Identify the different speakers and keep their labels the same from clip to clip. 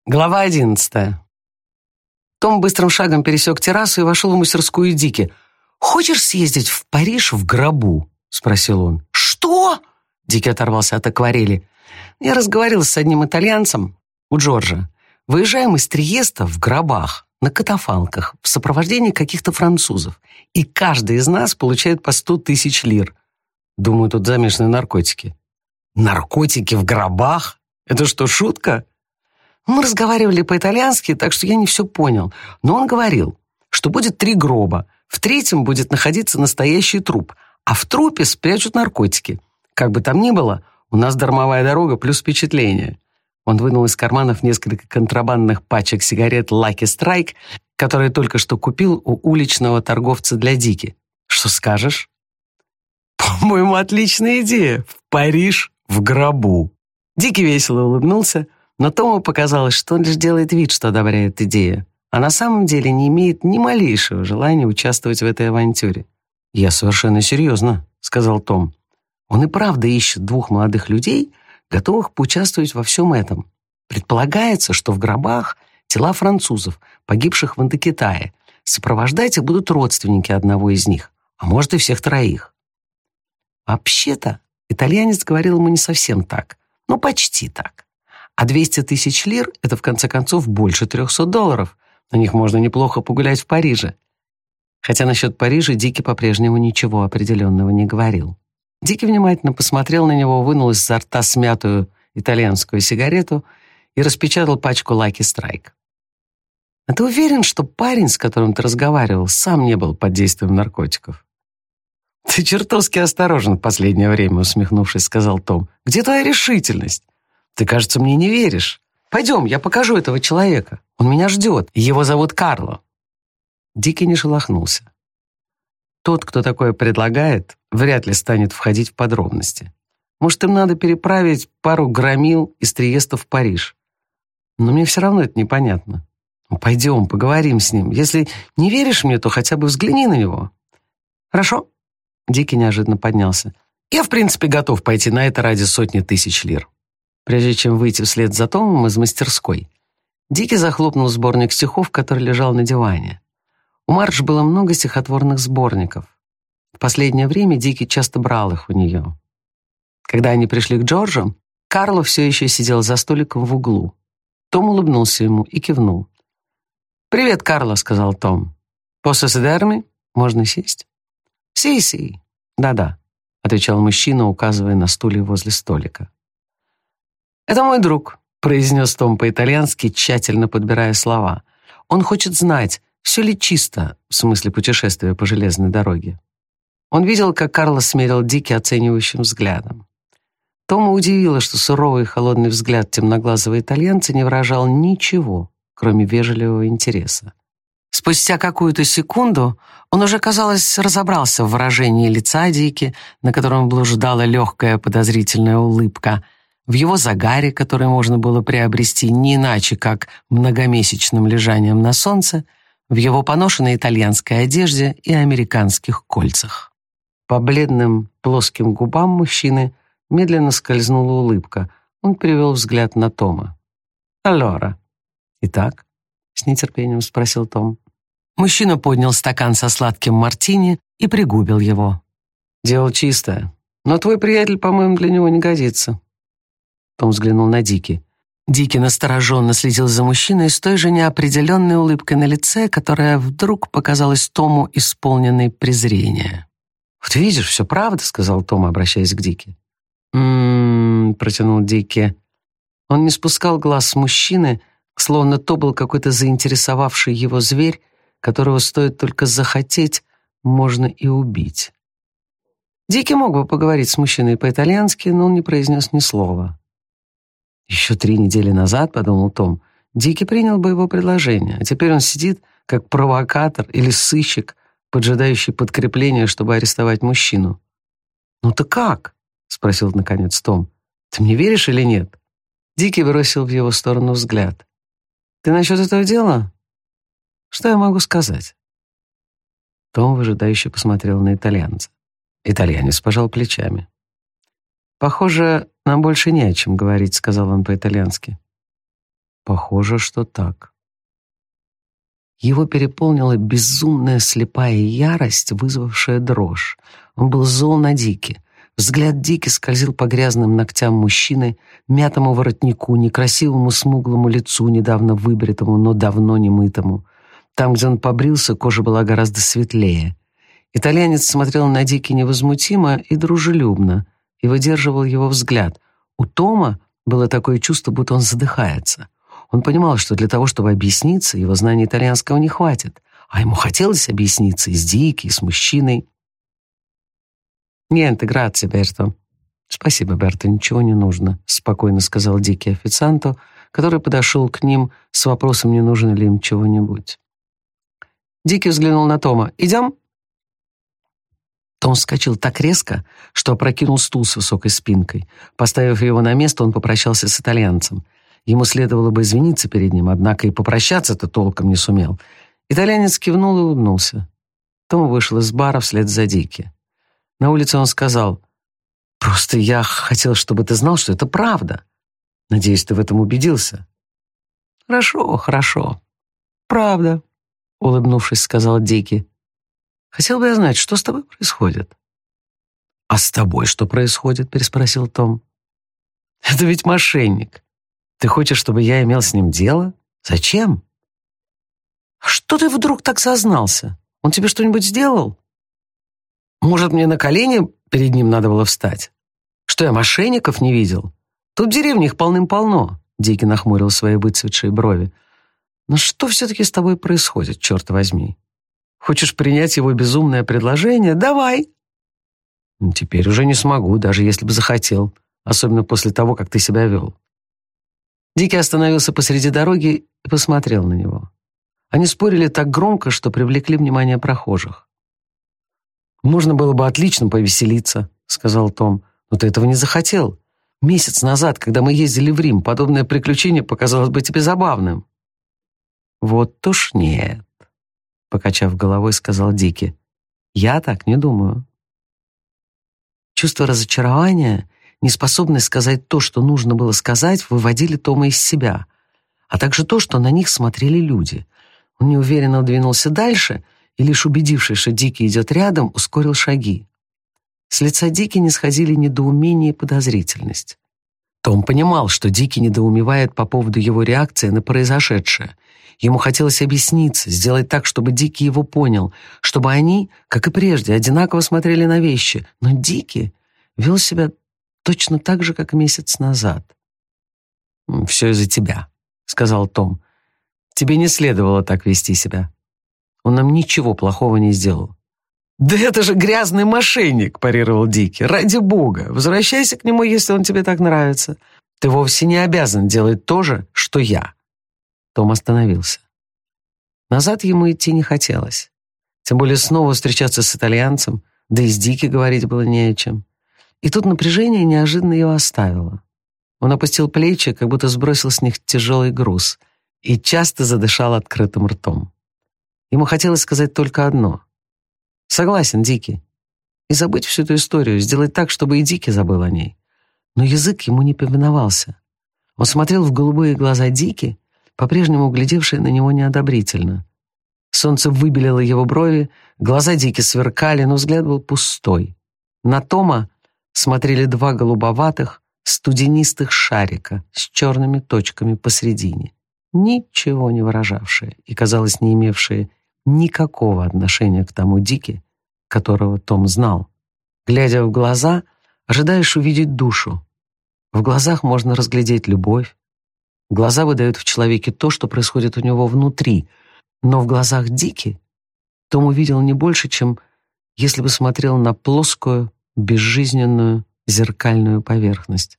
Speaker 1: Глава 11. Том быстрым шагом пересек террасу и вошел в мастерскую Дики. «Хочешь съездить в Париж в гробу?» — спросил он. «Что?» — Дики оторвался от акварели. «Я разговаривал с одним итальянцем у Джорджа. Выезжаем из Триеста в гробах, на катафалках, в сопровождении каких-то французов. И каждый из нас получает по 100 тысяч лир. Думаю, тут замешаны наркотики». «Наркотики в гробах? Это что, шутка?» Мы разговаривали по-итальянски, так что я не все понял. Но он говорил, что будет 3 гроба. В 3-м будет находиться настоящий труп, а в трупе спрячут наркотики. Как бы там ни было, у нас дармовая дорога плюс впечатление. Он вынул из карманов несколько контрабандных пачек сигарет Lucky Strike, которые только что купил у уличного торговца для Дики. Что скажешь? По-моему, отличная идея. В Париж в гробу. Дики весело улыбнулся. Но Тому показалось, что он лишь делает вид, что одобряет идею, а на самом деле не имеет ни малейшего желания участвовать в этой авантюре. «Я совершенно серьезно», — сказал Том. Он и правда ищет 2 молодых людей, готовых поучаствовать во всем этом. Предполагается, что в гробах тела французов, погибших в Индокитае. Сопровождать их будут родственники одного из них, а может и всех 3. Вообще-то, итальянец говорил ему не совсем так, но почти так. А 200 тысяч лир — это, в конце концов, больше $300. На них можно неплохо погулять в Париже. Хотя насчет Парижа Дики по-прежнему ничего определенного не говорил. Дики внимательно посмотрел на него, вынул изо рта смятую итальянскую сигарету и распечатал пачку Lucky Strike. «А ты уверен, что парень, с которым ты разговаривал, сам не был под действием наркотиков?» «Ты чертовски осторожен в последнее время», — усмехнувшись, сказал Том. «Где твоя решительность? Ты, кажется, мне не веришь. Пойдем, я покажу этого человека. Он меня ждет. Его зовут Карло». Дики не шелохнулся. Тот, кто такое предлагает, вряд ли станет входить в подробности. Может, им надо переправить пару громил из Триеста в Париж. Но мне все равно это непонятно. Ну, пойдем, поговорим с ним. Если не веришь мне, то хотя бы взгляни на него. Хорошо? Дики неожиданно поднялся. Я, в принципе, готов пойти на это ради 100 тысяч лир. Прежде чем выйти вслед за Томом из мастерской, Дики захлопнул сборник стихов, который лежал на диване. У Мардж было много стихотворных сборников. В последнее время Дики часто брал их у нее. Когда они пришли к Джорджу, Карло все еще сидел за столиком в углу. Том улыбнулся ему и кивнул. «Привет, Карло», — сказал Том. «Posso sedermi? Можно сесть?» «Си-си». «Да-да», — отвечал мужчина, указывая на стулья возле столика. «Это мой друг», — произнес Том по-итальянски, тщательно подбирая слова. «Он хочет знать, все ли чисто, в смысле путешествия по железной дороге». Он видел, как Карло смерил Дики оценивающим взглядом. Тома удивило, что суровый и холодный взгляд темноглазого итальянца не выражал ничего, кроме вежливого интереса. Спустя какую-то секунду он уже, казалось, разобрался в выражении лица Дики, на котором блуждала легкая подозрительная улыбка, в его загаре, который можно было приобрести не иначе, как многомесячным лежанием на солнце, в его поношенной итальянской одежде и американских кольцах. По бледным плоским губам мужчины медленно скользнула улыбка. Он перевел взгляд на Тома. «Аллора». «Итак?» — с нетерпением спросил Том. Мужчина поднял стакан со сладким мартини и пригубил его. «Дело чистое, но твой приятель, по-моему, для него не годится». Том взглянул на Дики. Дики настороженно следил за мужчиной с той же неопределенной улыбкой на лице, которая вдруг показалась Тому исполненной презрения. «Вот видишь, все правда», — сказал Том, обращаясь к Дики. Протянул Дики. Он не спускал глаз с мужчины, словно то был какой-то заинтересовавший его зверь, которого стоит только захотеть, можно и убить. Дики мог бы поговорить с мужчиной по-итальянски, но он не произнес ни слова. «Еще 3 недели назад, — подумал Том, — Дики принял бы его предложение, а теперь он сидит, как провокатор или сыщик, поджидающий подкрепление, чтобы арестовать мужчину». «Ну ты как?» — спросил наконец Том. «Ты мне веришь или нет?» Дики бросил в его сторону взгляд. «Ты насчет этого дела? Что я могу сказать?» Том выжидающе посмотрел на итальянца. Итальянец пожал плечами. «Похоже, нам больше не о чем говорить», — сказал он по-итальянски. Похоже, что так. Его переполнила безумная слепая ярость, вызвавшая дрожь. Он был зол на Дики. Взгляд Дики скользил по грязным ногтям мужчины, мятому воротнику, некрасивому смуглому лицу, недавно выбритому, но давно не мытому. Там, где он побрился, кожа была гораздо светлее. Итальянец смотрел на Дики невозмутимо и дружелюбно и выдерживал его взгляд. У Тома было такое чувство, будто он задыхается. Он понимал, что для того, чтобы объясниться, его знания итальянского не хватит, а ему хотелось объясниться и с Дики, и с мужчиной. «Niente, grazie, Берто». «Спасибо, Берто, ничего не нужно», — спокойно сказал Дики официанту, который подошел к ним с вопросом, не нужно ли им чего-нибудь. Дики взглянул на Тома. «Идем?» Том вскочил так резко, что опрокинул стул с высокой спинкой. Поставив его на место, он попрощался с итальянцем. Ему следовало бы извиниться перед ним, однако и попрощаться-то толком не сумел. Итальянец кивнул и улыбнулся. Том вышел из бара вслед за Дики. На улице он сказал: «Просто я хотел, чтобы ты знал, что это правда. Надеюсь, ты в этом убедился». «Хорошо, хорошо. Правда», — улыбнувшись, сказал Дики. «Хотел бы я знать, что с тобой происходит». «А с тобой что происходит?» — переспросил Том. «Это ведь мошенник. Ты хочешь, чтобы я имел с ним дело? Зачем?» «Что ты вдруг так сознался? Он тебе что-нибудь сделал? Может, мне на колени перед ним надо было встать? Что, я мошенников не видел? Тут в деревне их полным-полно». Дики нахмурил свои выцветшие брови. «Но что все-таки с тобой происходит, черт возьми? Хочешь принять его безумное предложение? Давай!» «Теперь уже не смогу, даже если бы захотел, особенно после того, как ты себя вел». Дики остановился посреди дороги и посмотрел на него. Они спорили так громко, что привлекли внимание прохожих. «Можно было бы отлично повеселиться», — сказал Том, «но ты этого не захотел. Месяц назад, когда мы ездили в Рим, подобное приключение показалось бы тебе забавным». «Вот уж нет», — покачав головой, сказал Дики. «Я так не думаю». Чувство разочарования, неспособность сказать то, что нужно было сказать, выводили Тома из себя, а также то, что на них смотрели люди. Он неуверенно двинулся дальше и, лишь убедившись, что Дики идет рядом, ускорил шаги. С лица Дики не сходили недоумение и подозрительность. Том понимал, что Дики недоумевает по поводу его реакции на произошедшее. Ему хотелось объясниться, сделать так, чтобы Дики его понял, чтобы они, как и прежде, одинаково смотрели на вещи. Но Дики вел себя точно так же, как месяц назад. «Все из-за тебя», — сказал Том. «Тебе не следовало так вести себя. Он нам ничего плохого не сделал». «Да это же грязный мошенник», — парировал Дики. «Ради бога, возвращайся к нему, если он тебе так нравится. Ты вовсе не обязан делать то же, что я». Том остановился. Назад ему идти не хотелось. Тем более снова встречаться с итальянцем, да и с Дики говорить было не о чем. И тут напряжение неожиданно его оставило. Он опустил плечи, как будто сбросил с них тяжелый груз, и часто задышал открытым ртом. Ему хотелось сказать только одно: «Согласен, Дики», и забыть всю эту историю, сделать так, чтобы и Дики забыл о ней. Но язык ему не повиновался. Он смотрел в голубые глаза Дики, по-прежнему глядевшие на него неодобрительно. Солнце выбелило его брови, глаза Дики сверкали, но взгляд был пустой. На Тома смотрели два голубоватых, студенистых шарика с черными точками посредине, ничего не выражавшие и, казалось, не имевшие никакого отношения к тому Дики, которого Том знал. Глядя в глаза, ожидаешь увидеть душу. В глазах можно разглядеть любовь. Глаза выдают в человеке то, что происходит у него внутри, но в глазах Дики Том увидел не больше, чем если бы смотрел на плоскую, безжизненную, зеркальную поверхность.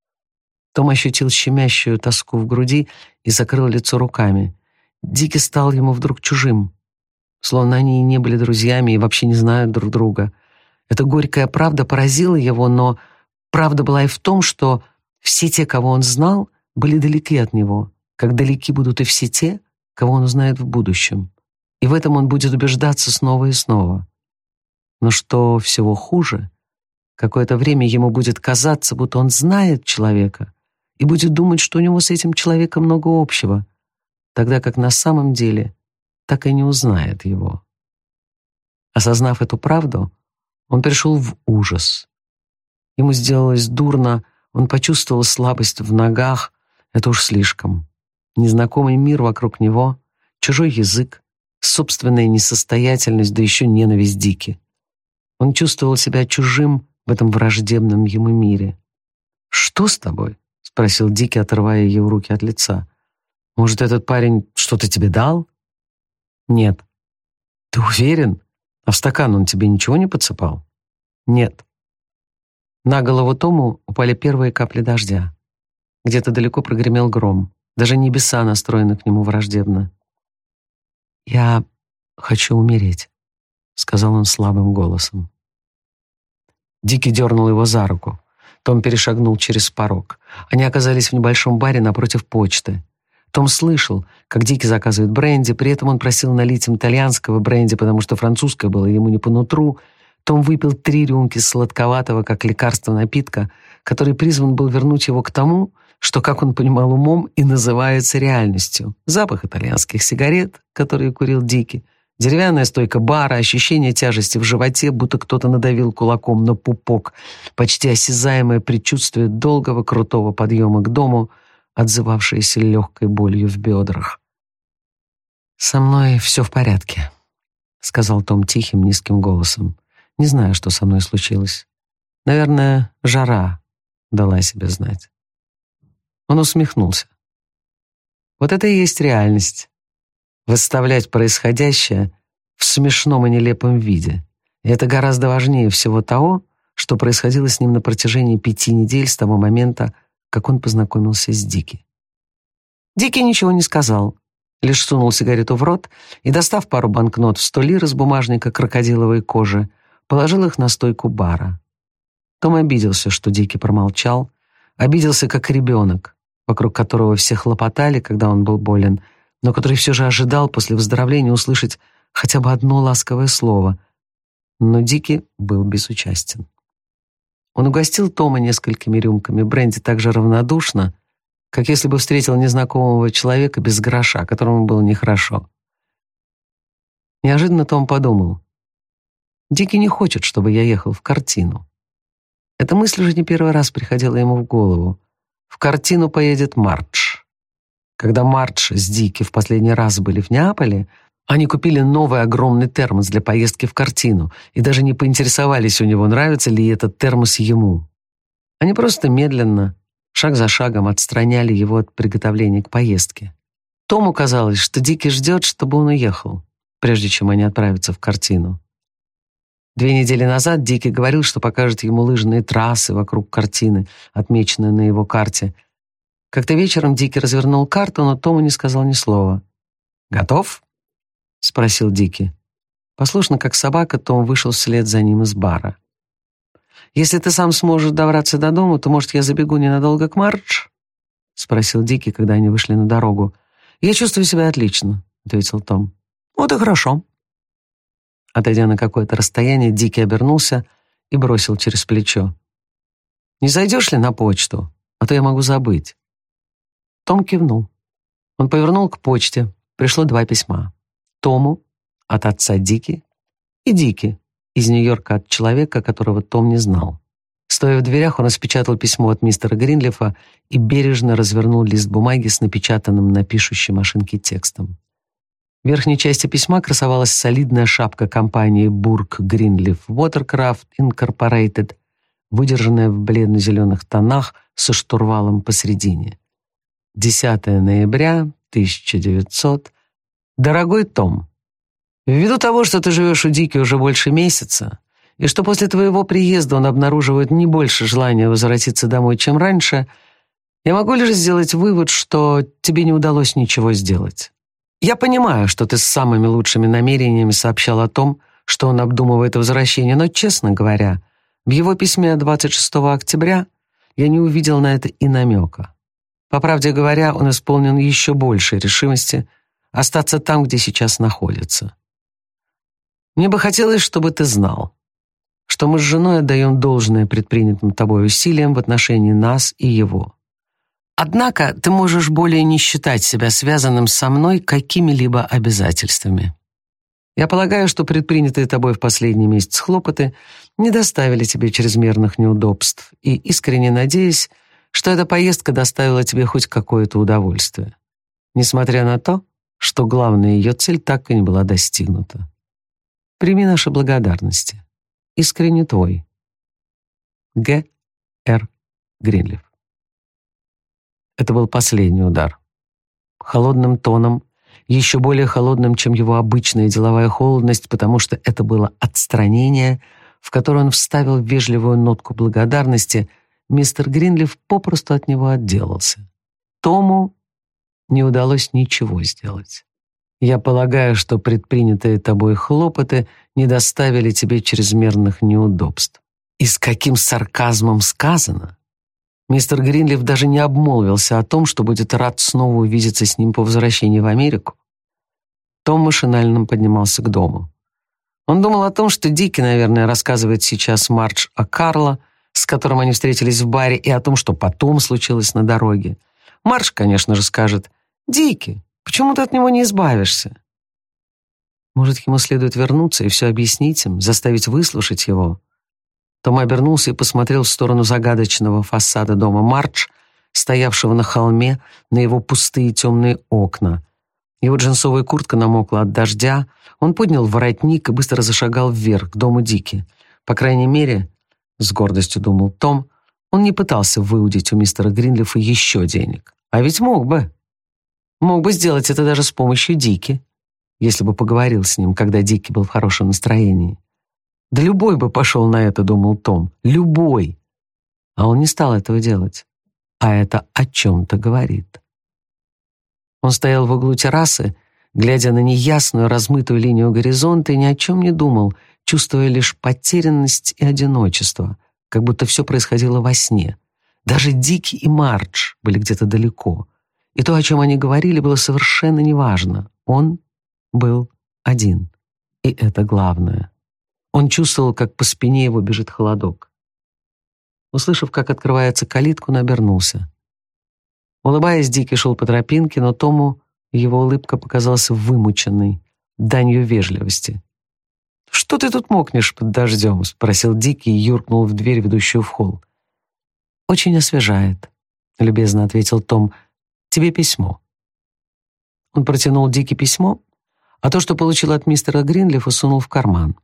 Speaker 1: Том ощутил щемящую тоску в груди и закрыл лицо руками. Дики стал ему вдруг чужим, словно они и не были друзьями и вообще не знают друг друга. Эта горькая правда поразила его, но правда была и в том, что все те, кого он знал, были далеки от него, как далеки будут и все те, кого он узнает в будущем. И в этом он будет убеждаться снова и снова. Но что всего хуже, какое-то время ему будет казаться, будто он знает человека и будет думать, что у него с этим человеком много общего, тогда как на самом деле так и не узнает его. Осознав эту правду, он пришел в ужас. Ему сделалось дурно, он почувствовал слабость в ногах. Это уж слишком. Незнакомый мир вокруг него, чужой язык, собственная несостоятельность, да еще ненависть Дики. Он чувствовал себя чужим в этом враждебном ему мире. «Что с тобой?» — спросил Дики, отрывая ее руки от лица. «Может, этот парень что-то тебе дал?» «Нет». «Ты уверен? А в стакан он тебе ничего не подсыпал?» «Нет». На голову Тому упали первые капли дождя. Где-то далеко прогремел гром. Даже небеса настроены к нему враждебно. «Я хочу умереть», — сказал он слабым голосом. Дики дернул его за руку. Том перешагнул через порог. Они оказались в небольшом баре напротив почты. Том слышал, как Дики заказывает бренди, при этом он просил налить им итальянского бренди, потому что французское было ему не по нутру. Том выпил 3 рюмки сладковатого, как лекарство напитка, который призван был вернуть его к тому, что, как он понимал умом, и называется реальностью. Запах итальянских сигарет, которые курил Дики, деревянная стойка бара, ощущение тяжести в животе, будто кто-то надавил кулаком на пупок, почти осязаемое предчувствие долгого крутого подъема к дому, отзывавшееся легкой болью в бедрах. «Со мной все в порядке», — сказал Том тихим, низким голосом. «Не знаю, что со мной случилось. Наверное, жара дала себе знать». Он усмехнулся. «Вот это и есть реальность. Выставлять происходящее в смешном и нелепом виде. И это гораздо важнее всего того, что происходило с ним на протяжении 5 недель с того момента, как он познакомился с Дики». Дики ничего не сказал, лишь сунул сигарету в рот и, достав пару банкнот в 100 лир из бумажника крокодиловой кожи, положил их на стойку бара. Том обиделся, что Дики промолчал, обиделся как ребенок, вокруг которого все хлопотали, когда он был болен, но который все же ожидал после выздоровления услышать хотя бы одно ласковое слово. Но Дики был безучастен. Он угостил Тома несколькими рюмками бренди так же равнодушно, как если бы встретил незнакомого человека без гроша, которому было нехорошо. Неожиданно Том подумал: «Дики не хочет, чтобы я ехал в картину». Эта мысль уже не первый раз приходила ему в голову. В картину поедет Мардж. Когда Мардж с Дики в последний раз были в Неаполе, они купили новый огромный термос для поездки в картину и даже не поинтересовались у него, нравится ли этот термос ему. Они просто медленно, шаг за шагом отстраняли его от приготовления к поездке. Тому казалось, что Дики ждет, чтобы он уехал, прежде чем они отправятся в картину. 2 недели назад Дики говорил, что покажет ему лыжные трассы вокруг картины, отмеченные на его карте. Как-то вечером Дики развернул карту, но Тому не сказал ни слова. «Готов?» — спросил Дики. Послушно, как собака, Том вышел вслед за ним из бара. «Если ты сам сможешь добраться до дома, то, может, я забегу ненадолго к Мардж?» — спросил Дики, когда они вышли на дорогу. «Я чувствую себя отлично», — ответил Том. «Вот и хорошо». Отойдя на какое-то расстояние, Дики обернулся и бросил через плечо: «Не зайдешь ли на почту? А то я могу забыть». Том кивнул. Он повернул к почте. Пришло 2 письма. Тому от отца Дики и Дики из Нью-Йорка от человека, которого Том не знал. Стоя в дверях, он распечатал письмо от мистера Гринлифа и бережно развернул лист бумаги с напечатанным на пишущей машинке текстом. В верхней части письма красовалась солидная шапка компании Burke Greenleaf Watercraft Incorporated, выдержанная в бледно-зеленых тонах со штурвалом посредине. 10 ноября 1900. Дорогой Том, ввиду того, что ты живешь у Дики уже больше месяца, и что после твоего приезда он обнаруживает не больше желания возвратиться домой, чем раньше, я могу лишь сделать вывод, что тебе не удалось ничего сделать. Я понимаю, что ты с самыми лучшими намерениями сообщал о том, что он обдумывает возвращение, но, честно говоря, в его письме 26 октября я не увидел на это и намека. По правде говоря, он исполнен еще большей решимости остаться там, где сейчас находится. Мне бы хотелось, чтобы ты знал, что мы с женой отдаем должное предпринятым тобой усилиям в отношении нас и его. Однако ты можешь более не считать себя связанным со мной какими-либо обязательствами. Я полагаю, что предпринятые тобой в последний месяц хлопоты не доставили тебе чрезмерных неудобств, и искренне надеюсь, что эта поездка доставила тебе хоть какое-то удовольствие, несмотря на то, что главная ее цель так и не была достигнута. Прими наши благодарности. Искренне твой. Г. Р. Гринлиф. Это был последний удар. Холодным тоном, еще более холодным, чем его обычная деловая холодность, потому что это было отстранение, в которое он вставил вежливую нотку благодарности, мистер Гринлиф попросту от него отделался. Тому не удалось ничего сделать. Я полагаю, что предпринятые тобой хлопоты не доставили тебе чрезмерных неудобств. И с каким сарказмом сказано! Мистер Гринлиф даже не обмолвился о том, что будет рад снова увидеться с ним по возвращении в Америку. Том машинально поднимался к дому. Он думал о том, что Дики, наверное, рассказывает сейчас Мардж о Карло, с которым они встретились в баре, и о том, что потом случилось на дороге. Мардж, конечно же, скажет: «Дики, почему ты от него не избавишься?» Может, ему следует вернуться и все объяснить им, заставить выслушать его? Том обернулся и посмотрел в сторону загадочного фасада дома Мардж, стоявшего на холме, на его пустые темные окна. Его джинсовая куртка намокла от дождя, он поднял воротник и быстро зашагал вверх, к дому Дики. По крайней мере, с гордостью думал Том, он не пытался выудить у мистера Гринлифа еще денег. А ведь мог бы. Мог бы сделать это даже с помощью Дики, если бы поговорил с ним, когда Дики был в хорошем настроении. Да любой бы пошел на это, думал Том. Любой. А он не стал этого делать. А это о чем-то говорит. Он стоял в углу террасы, глядя на неясную, размытую линию горизонта, и ни о чем не думал, чувствуя лишь потерянность и одиночество, как будто все происходило во сне. Даже Дики и Мардж были где-то далеко. И то, о чем они говорили, было совершенно неважно. Он был один. И это главное. Он чувствовал, как по спине его бежит холодок. Услышав, как открывается калитка, он обернулся. Улыбаясь, Дики шел по тропинке, но Тому его улыбка показалась вымученной, данью вежливости. «Что ты тут мокнешь под дождем?» — спросил Дики и юркнул в дверь, ведущую в холл. «Очень освежает», — любезно ответил Том. «Тебе письмо». Он протянул Дики письмо, а то, что получил от мистера Гринлифа, сунул в карман.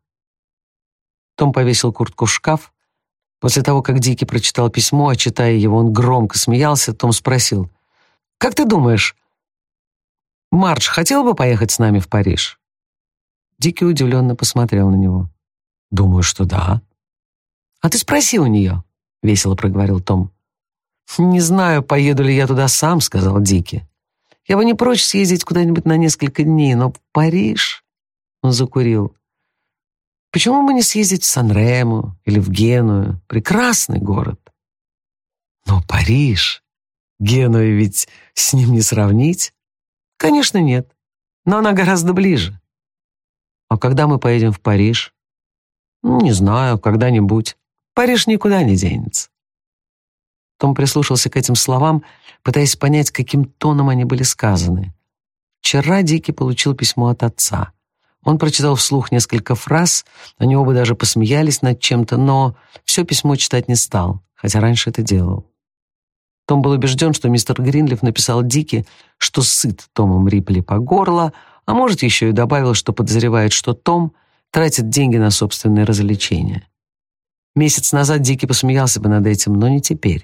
Speaker 1: Том повесил куртку в шкаф. После того, как Дики прочитал письмо, а читая его, он громко смеялся, Том спросил: «Как ты думаешь, Мардж хотел бы поехать с нами в Париж?» Дики удивленно посмотрел на него. «Думаю, что да». «А ты спроси у нее», — весело проговорил Том. «Не знаю, поеду ли я туда сам», — сказал Дики. «Я бы не прочь съездить куда-нибудь на несколько дней, но Париж...» Он закурил. «Почему бы не съездить в Сан-Рему или в Геную? Прекрасный город». «Но Париж... Геную ведь с ним не сравнить?» «Конечно, нет. Но она гораздо ближе». «А когда мы поедем в Париж?» «Не знаю, когда-нибудь. Париж никуда не денется». Том прислушался к этим словам, пытаясь понять, каким тоном они были сказаны. Вчера Дики получил письмо от отца. Он прочитал вслух несколько фраз, они оба даже посмеялись над чем-то, но все письмо читать не стал, хотя раньше это делал. Том был убежден, что мистер Гринлиф написал Дики, что сыт Томом Рипли по горло, а может, еще и добавил, что подозревает, что Том тратит деньги на собственные развлечения. Месяц назад Дики посмеялся бы над этим, но не теперь.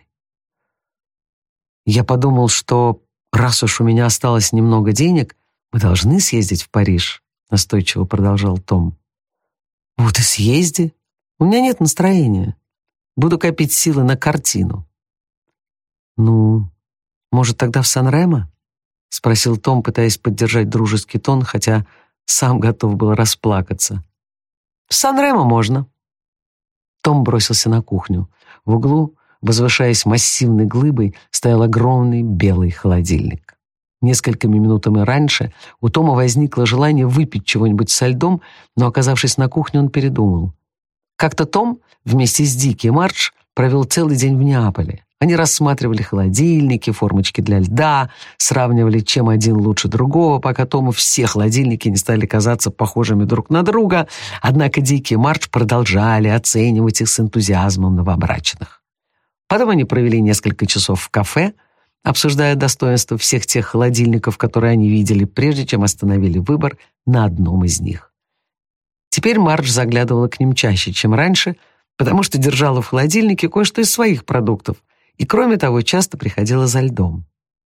Speaker 1: «Я подумал, что раз уж у меня осталось немного денег, мы должны съездить в Париж», — настойчиво продолжал Том. «Вот и съезди. У меня нет настроения. Буду копить силы на картину». «Ну, может, тогда в Сан-Ремо?» — спросил Том, пытаясь поддержать дружеский тон, хотя сам готов был расплакаться. «В Сан-Ремо можно». Том бросился на кухню. В углу, возвышаясь массивной глыбой, стоял огромный белый холодильник. Несколькими минутами раньше у Тома возникло желание выпить чего-нибудь со льдом, но, оказавшись на кухне, он передумал. Как-то Том вместе с Дики и Мардж провел целый день в Неаполе, Они рассматривали холодильники, формочки для льда, сравнивали, чем один лучше другого, пока Тому все холодильники не стали казаться похожими друг на друга. Однако Дики и Мардж продолжали оценивать их с энтузиазмом новобрачных. Потом они провели несколько часов в кафе, обсуждая достоинства всех тех холодильников, которые они видели, прежде чем остановили выбор на одном из них. Теперь Мардж заглядывала к ним чаще, чем раньше, потому что держала в холодильнике кое-что из своих продуктов, и, кроме того, часто приходила за льдом.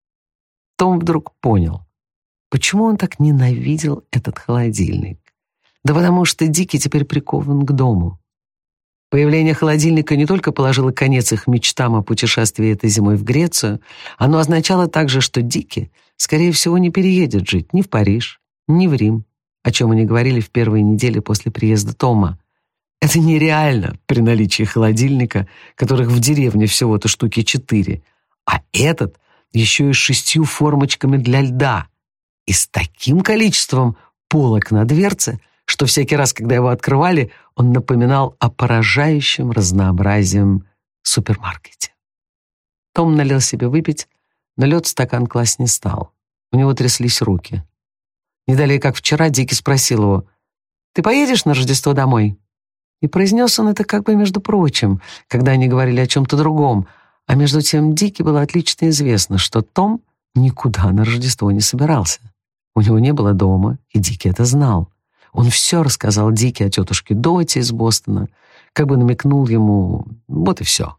Speaker 1: Том вдруг понял, почему он так ненавидел этот холодильник. Да потому что Дики теперь прикован к дому. Появление холодильника не только положило конец их мечтам о путешествии этой зимой в Грецию, оно означало также, что Дики, скорее всего, не переедет жить ни в Париж, ни в Рим, о чем они говорили в первые недели после приезда Тома. Это нереально при наличии холодильника, которых в деревне всего-то штуки 4, а этот еще и с 6 формочками для льда и с таким количеством полок на дверце, что всякий раз, когда его открывали, он напоминал о поражающем разнообразием супермаркете. Том налил себе выпить, но лед в стакан класть не стал. У него тряслись руки. Не далее, как вчера, Дики спросил его: «Ты поедешь на Рождество домой?» И произнес он это как бы между прочим, когда они говорили о чем-то другом, а между тем Дики было отлично известно, что Том никуда на Рождество не собирался. У него не было дома, и Дики это знал. Он все рассказал Дики о тетушке Доте из Бостона, как бы намекнул ему, вот и все.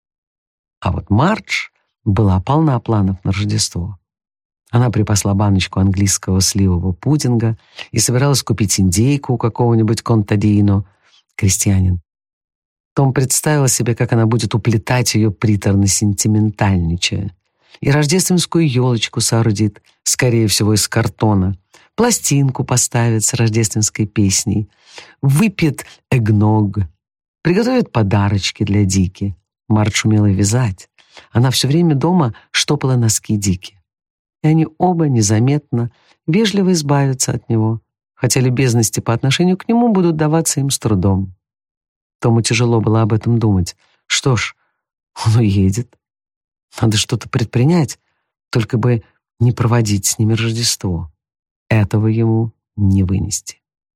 Speaker 1: А вот Мардж была полна планов на Рождество. Она припасла баночку английского сливового пудинга и собиралась купить индейку у какого-нибудь контадино, крестьянин. Том представил себе, как она будет уплетать ее приторно-сентиментальничая, и рождественскую елочку соорудит, скорее всего, из картона, пластинку поставит с рождественской песней, выпьет эгног, приготовит подарочки для Дики. Мардж умела вязать. Она все время дома штопала носки Дики. И они оба незаметно, вежливо избавятся от него, хотя любезности по отношению к нему будут даваться им с трудом. Тому тяжело было об этом думать. Что ж, он уедет. Надо что-то предпринять, только бы не проводить с ними Рождество. Этого ему не вынести.